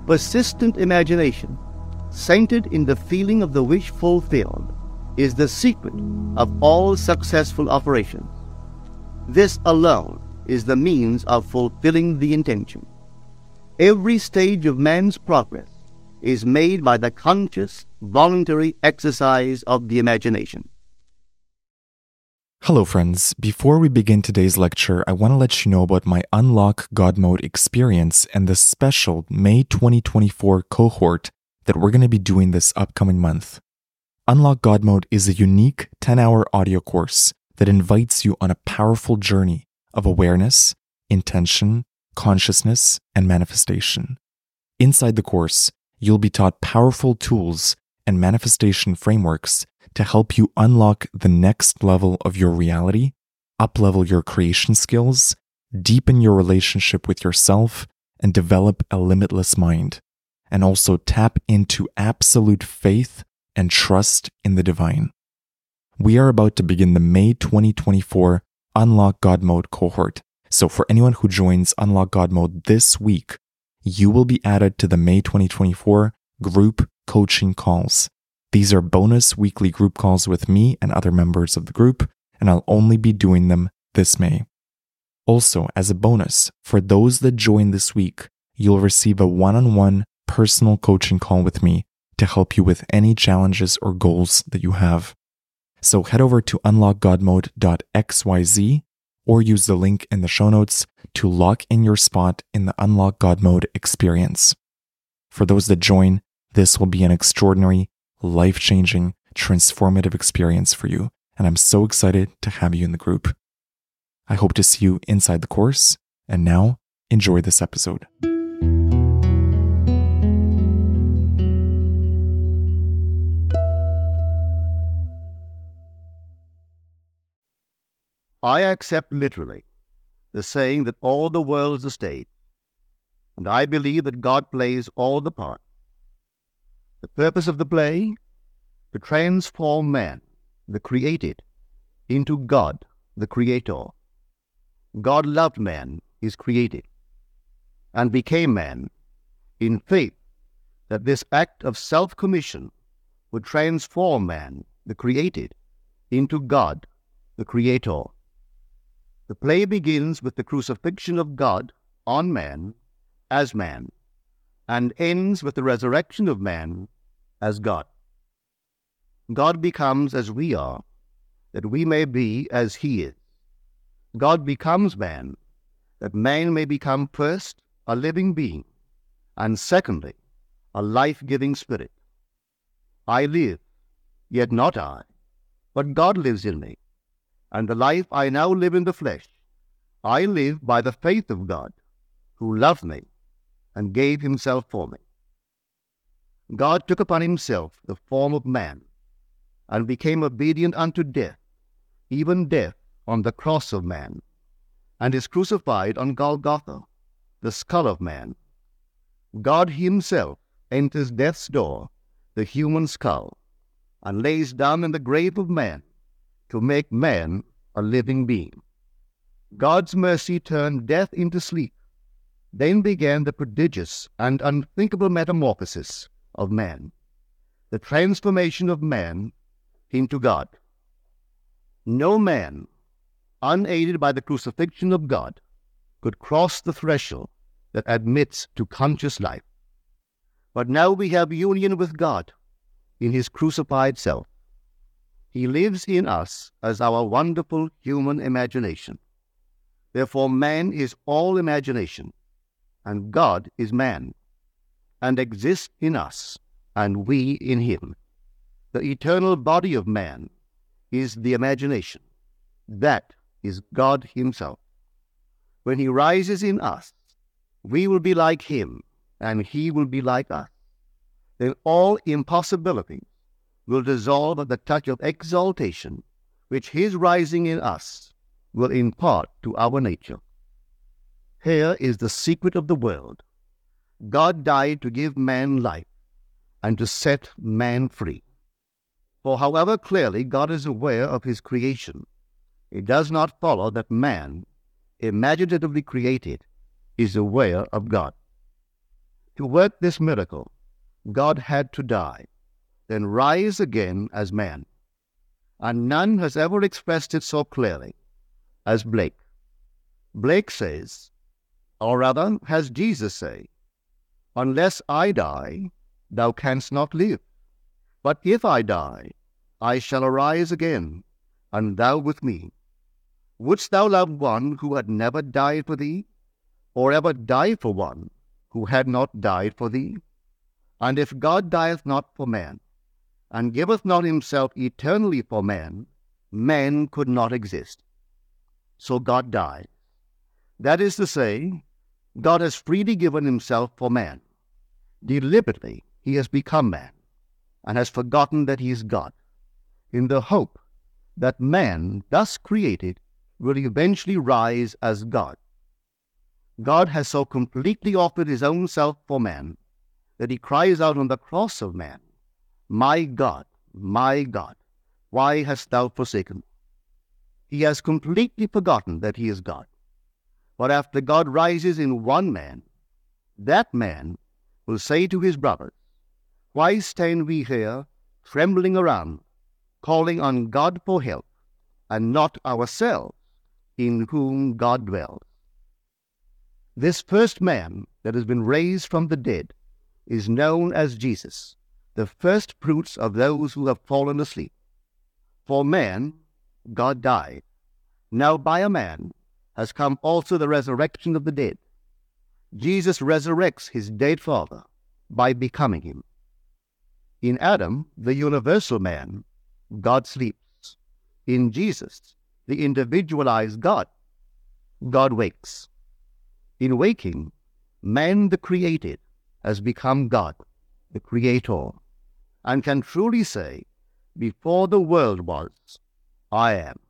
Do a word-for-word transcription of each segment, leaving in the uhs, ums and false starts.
Persistent imagination, centered in the feeling of the wish fulfilled, is the secret of all successful operations. This alone is the means of fulfilling the intention. Every stage of man's progress is made by the conscious, voluntary exercise of the imagination. Hello friends, before we begin today's lecture, I want to let you know about my Unlock God Mode experience and the special May twenty twenty-four cohort that we're going to be doing this upcoming month. Unlock God Mode is a unique ten-hour audio course that invites you on a powerful journey of awareness, intention, consciousness, and manifestation. Inside the course, you'll be taught powerful tools and manifestation frameworks to help you unlock the next level of your reality, up-level your creation skills, deepen your relationship with yourself, and develop a limitless mind, and also tap into absolute faith and trust in the divine. We are about to begin the May twenty twenty-four Unlock God Mode cohort, so for anyone who joins Unlock God Mode this week, you will be added to the May twenty twenty-four group coaching calls. These are bonus weekly group calls with me and other members of the group, and I'll only be doing them this May. Also, as a bonus, for those that join this week, you'll receive a one-on-one personal coaching call with me to help you with any challenges or goals that you have. So head over to unlock god mode dot x y z or use the link in the show notes to lock in your spot in the Unlock God Mode experience. For those that join, this will be an extraordinary, life-changing, transformative experience for you, and I'm so excited to have you in the group. I hope to see you inside the course, and now, enjoy this episode. I accept literally the saying that all the world is a stage, and I believe that God plays all the parts. The purpose of the play? To transform man, the created, into God, the Creator. God loved man, his created, and became man in faith that this act of self-commission would transform man, the created, into God, the Creator. The play begins with the crucifixion of God on man as man, and ends with the resurrection of man as God. God becomes as we are, that we may be as he is. God becomes man, that man may become first a living being, and secondly, a life-giving spirit. I live, yet not I, but God lives in me, and the life I now live in the flesh, I live by the faith of God, who loved me and gave himself for me. God took upon himself the form of man, and became obedient unto death, even death on the cross of man, and is crucified on Golgotha, the skull of man. God himself enters death's door, the human skull, and lays down in the grave of man to make man a living being. God's mercy turned death into sleep. Then began the prodigious and unthinkable metamorphosis of man, the transformation of man into God. No man, unaided by the crucifixion of God, could cross the threshold that admits to conscious life. But now we have union with God in his crucified self. He lives in us as our wonderful human imagination. Therefore man is all imagination, and God is man, and exists in us, and we in him. The eternal body of man is the imagination. That is God himself. When he rises in us, we will be like him, and he will be like us. Then all impossibilities will dissolve at the touch of exaltation, which his rising in us will impart to our nature. Here is the secret of the world. God died to give man life and to set man free. For however clearly God is aware of his creation, it does not follow that man, imaginatively created, is aware of God. To work this miracle, God had to die, then rise again as man. And none has ever expressed it so clearly as Blake. Blake says, or rather has Jesus say, "Unless I die, thou canst not live. But if I die, I shall arise again, and thou with me. Wouldst thou love one who had never died for thee, or ever die for one who had not died for thee? And if God dieth not for man, and giveth not himself eternally for man, man could not exist. So God died. That is to say, God has freely given himself for man. Deliberately he has become man, and has forgotten that he is God, in the hope that man, thus created, will eventually rise as God. God has so completely offered his own self for man that he cries out on the cross of man, "My God, my God, why hast thou forsaken me?" He has completely forgotten that he is God. But after God rises in one man, that man will say to his brothers, "Why stand we here trembling around, calling on God for help, and not ourselves, in whom God dwells?" This first man that has been raised from the dead is known as Jesus, the first fruits of those who have fallen asleep. For man, God died. Now by a man has come also the resurrection of the dead. Jesus resurrects his dead father by becoming him. In Adam, the universal man, God sleeps. In Jesus, the individualized God, God wakes. In waking, man the created has become God, the Creator, and can truly say, "Before the world was, I am."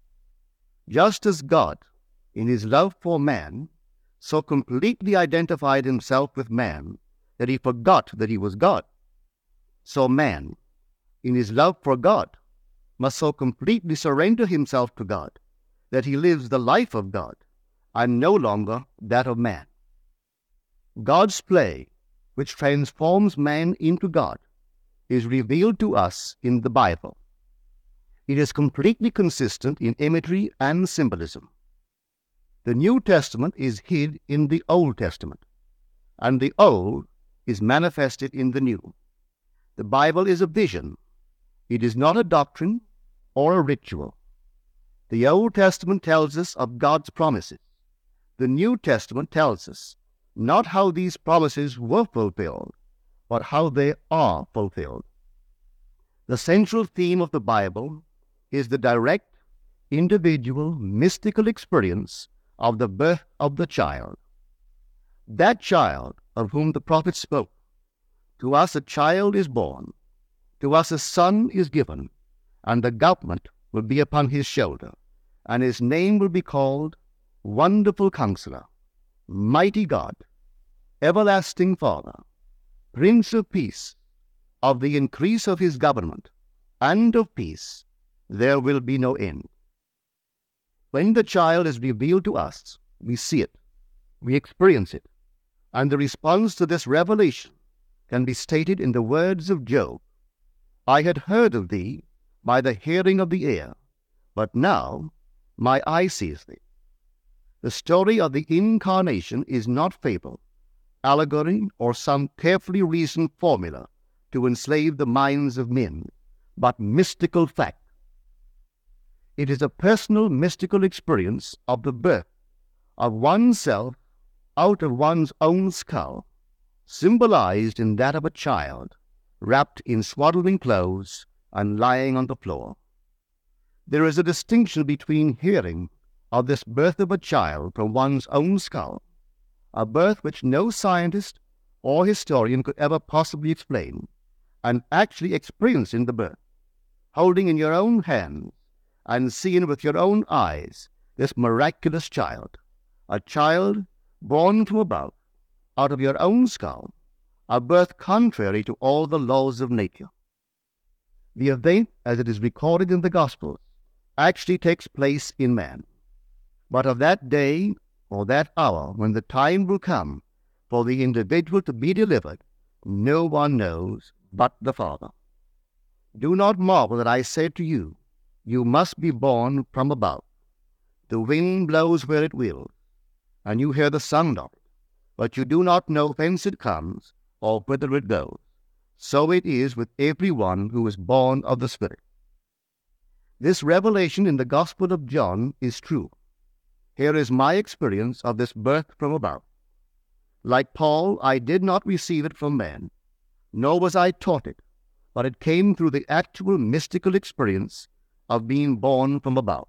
Just as God, in his love for man, so completely identified himself with man that he forgot that he was God, so man, in his love for God, must so completely surrender himself to God that he lives the life of God and no longer that of man. God's play, which transforms man into God, is revealed to us in the Bible. It is completely consistent in imagery and symbolism. The New Testament is hid in the Old Testament, and the Old is manifested in the New. The Bible is a vision. It is not a doctrine or a ritual. The Old Testament tells us of God's promises. The New Testament tells us not how these promises were fulfilled, but how they are fulfilled. The central theme of the Bible is the direct, individual, mystical experience of the birth of the child. That child of whom the prophet spoke. "To us a child is born, to us a son is given, and the government will be upon his shoulder, and his name will be called Wonderful Counselor, Mighty God, Everlasting Father, Prince of Peace. Of the increase of his government and of peace there will be no end." When the child is revealed to us, we see it, we experience it, and the response to this revelation can be stated in the words of Job, "I had heard of thee by the hearing of the ear, but now my eye sees thee." The story of the Incarnation is not fable, allegory, or some carefully reasoned formula to enslave the minds of men, but mystical fact. It is a personal mystical experience of the birth of oneself out of one's own skull, symbolized in that of a child, wrapped in swaddling clothes and lying on the floor. There is a distinction between hearing of this birth of a child from one's own skull, a birth which no scientist or historian could ever possibly explain, and actually experiencing the birth, holding in your own hands and seeing with your own eyes this miraculous child, a child born from above, out of your own skull, a birth contrary to all the laws of nature. The event, as it is recorded in the Gospels, actually takes place in man. But of that day or that hour, when the time will come for the individual to be delivered, no one knows but the Father. Do not marvel that I said to you, you must be born from above. The wind blows where it will, and you hear the sound of it, but you do not know whence it comes or whither it goes. So it is with every one who is born of the Spirit. This revelation in the Gospel of John is true. Here is my experience of this birth from above. Like Paul, I did not receive it from man, nor was I taught it, but it came through the actual mystical experience of being born from above.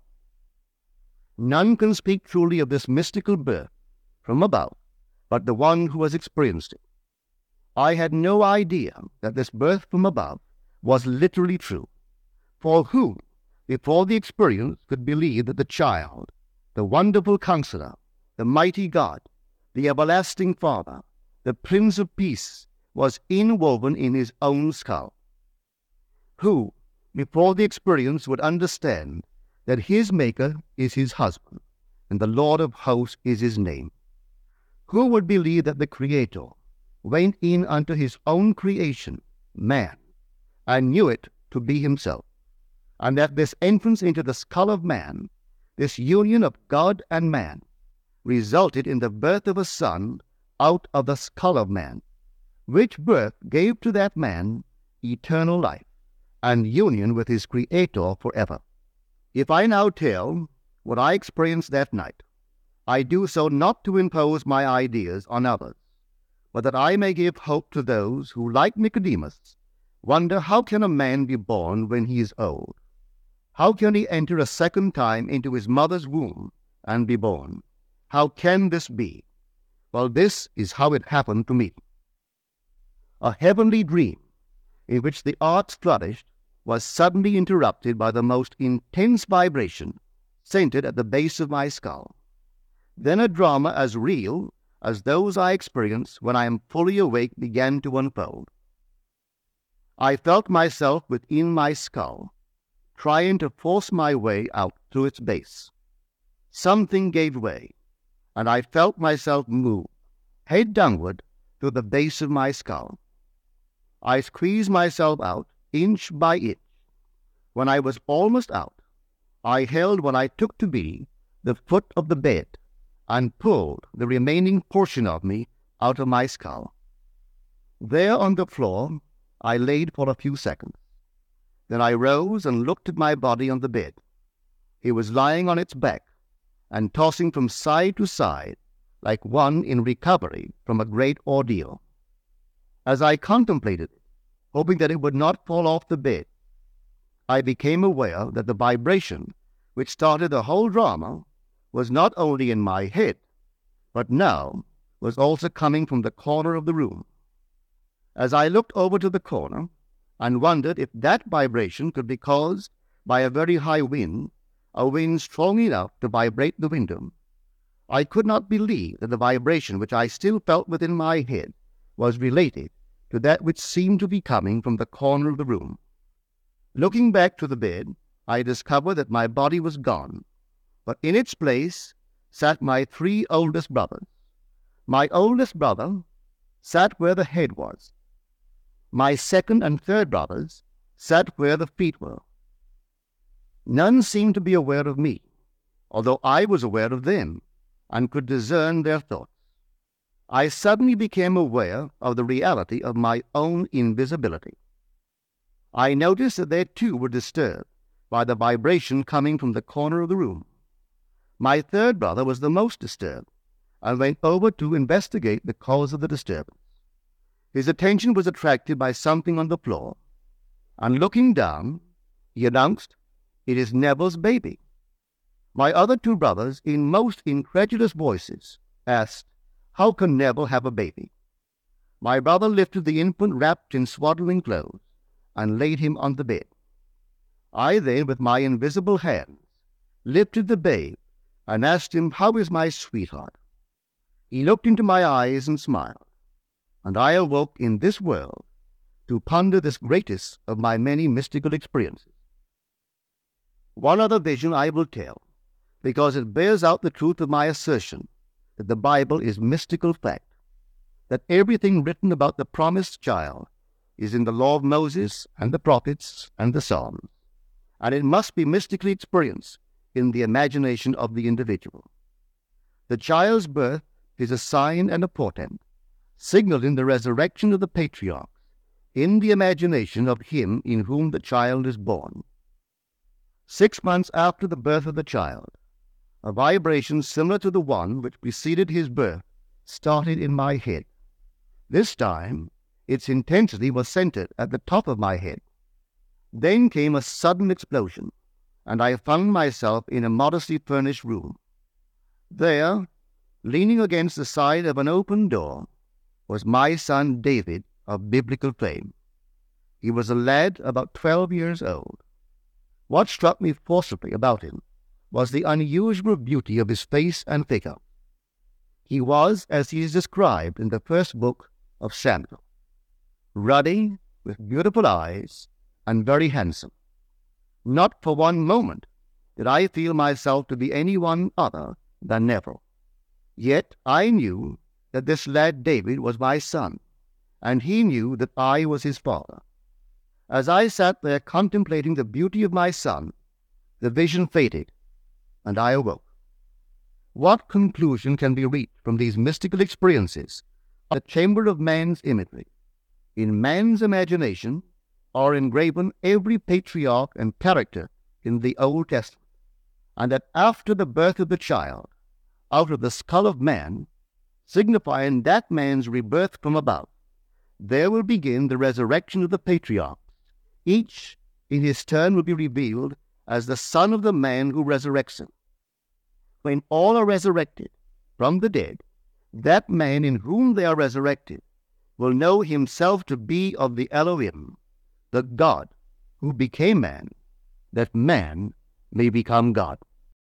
None can speak truly of this mystical birth from above but the one who has experienced it. I had no idea that this birth from above was literally true. For who, before the experience, could believe that the child, the wonderful Counselor, the mighty God, the everlasting Father, the Prince of Peace, was inwoven in his own skull? Who, before the experience, would understand that his Maker is his husband, and the Lord of hosts is his name? Who would believe that the Creator went in unto his own creation, man, and knew it to be himself, and that this entrance into the skull of man, this union of God and man, resulted in the birth of a son out of the skull of man, which birth gave to that man eternal life and union with his Creator forever? If I now tell what I experienced that night, I do so not to impose my ideas on others, but that I may give hope to those who, like Nicodemus, wonder how can a man be born when he is old? How can he enter a second time into his mother's womb and be born? How can this be? Well, this is how it happened to me. A heavenly dream, in which the arts flourished, was suddenly interrupted by the most intense vibration centered at the base of my skull. Then a drama as real as those I experience when I am fully awake began to unfold. I felt myself within my skull, trying to force my way out through its base. Something gave way, and I felt myself move, head downward, to the base of my skull. I squeezed myself out, inch by inch. When I was almost out, I held what I took to be the foot of the bed, and pulled the remaining portion of me out of my skull. There on the floor I laid for a few seconds. Then I rose and looked at my body on the bed. It was lying on its back and tossing from side to side like one in recovery from a great ordeal. As I contemplated it, hoping that it would not fall off the bed, I became aware that the vibration which started the whole drama was not only in my head, but now was also coming from the corner of the room. As I looked over to the corner and wondered if that vibration could be caused by a very high wind, a wind strong enough to vibrate the window, I could not believe that the vibration which I still felt within my head was related to that which seemed to be coming from the corner of the room. Looking back to the bed, I discovered that my body was gone, but in its place sat my three oldest brothers. My oldest brother sat where the head was. My second and third brothers sat where the feet were. None seemed to be aware of me, although I was aware of them and could discern their thoughts. I suddenly became aware of the reality of my own invisibility. I noticed that they too were disturbed by the vibration coming from the corner of the room. My third brother was the most disturbed, and went over to investigate the cause of the disturbance. His attention was attracted by something on the floor, and looking down, he announced, "It is Neville's baby." My other two brothers, in most incredulous voices, asked, "How can Neville have a baby?" My brother lifted the infant wrapped in swaddling clothes and laid him on the bed. I then, with my invisible hands, lifted the babe and asked him, "How is my sweetheart?" He looked into my eyes and smiled, and I awoke in this world to ponder this greatest of my many mystical experiences. One other vision I will tell, because it bears out the truth of my assertion that the Bible is mystical fact. that everything written about the promised child is in the law of Moses and the prophets and the Psalms, and it must be mystically experienced in the imagination of the individual. The child's birth is a sign and a portent, signaling the resurrection of the patriarchs in the imagination of him in whom the child is born. Six months after the birth of the child, a vibration similar to the one which preceded his birth started in my head. This time, its intensity was centered at the top of my head. Then came a sudden explosion, and I found myself in a modestly furnished room. There, leaning against the side of an open door, was my son David of biblical fame. He was a lad about twelve years old. What struck me forcibly about him was the unusual beauty of his face and figure. He was, as he is described in the first book of Samuel, ruddy, with beautiful eyes, and very handsome. Not for one moment did I feel myself to be anyone other than Neville. Yet I knew that this lad David was my son, and he knew that I was his father. As I sat there contemplating the beauty of my son, the vision faded, and I awoke. What conclusion can be reached from these mystical experiences of the chamber of man's imagery? In man's imagination are engraven every patriarch and character in the Old Testament, and that after the birth of the child, out of the skull of man, signifying that man's rebirth from above, there will begin the resurrection of the patriarchs. Each, in his turn, will be revealed as the son of the man who resurrects him. When all are resurrected from the dead, that man in whom they are resurrected will know himself to be of the Elohim, the God who became man, that man may become God.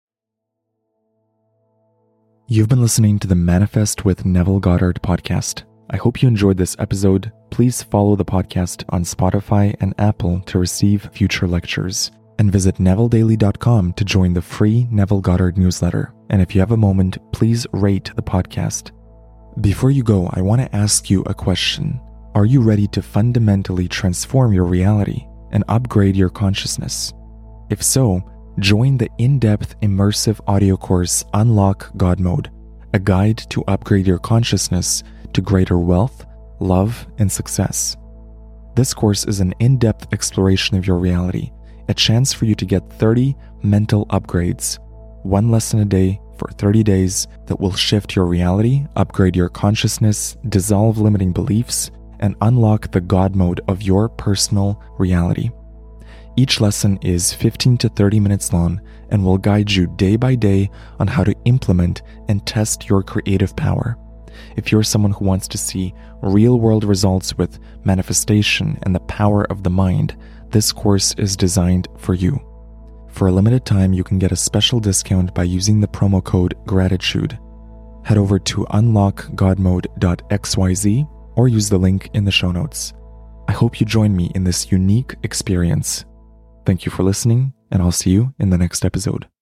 You've been listening to the Manifest with Neville Goddard podcast. I hope you enjoyed this episode. Please follow the podcast on Spotify and Apple to receive future lectures. And visit neville daily dot com to join the free Neville Goddard newsletter. And if you have a moment, please rate the podcast. Before you go, I want to ask you a question. Are you ready to fundamentally transform your reality and upgrade your consciousness? If so, join the in-depth immersive audio course Unlock God Mode, a guide to upgrade your consciousness to greater wealth, love, and success. This course is an in-depth exploration of your reality, a chance for you to get thirty mental upgrades, one lesson a day for thirty days that will shift your reality, upgrade your consciousness, dissolve limiting beliefs, and unlock the God mode of your personal reality. Each lesson is fifteen to thirty minutes long and will guide you day by day on how to implement and test your creative power. If you're someone who wants to see real-world results with manifestation and the power of the mind, this course is designed for you. For a limited time, you can get a special discount by using the promo code GRATITUDE. Head over to unlock god mode dot x y z or use the link in the show notes. I hope you join me in this unique experience. Thank you for listening, and I'll see you in the next episode.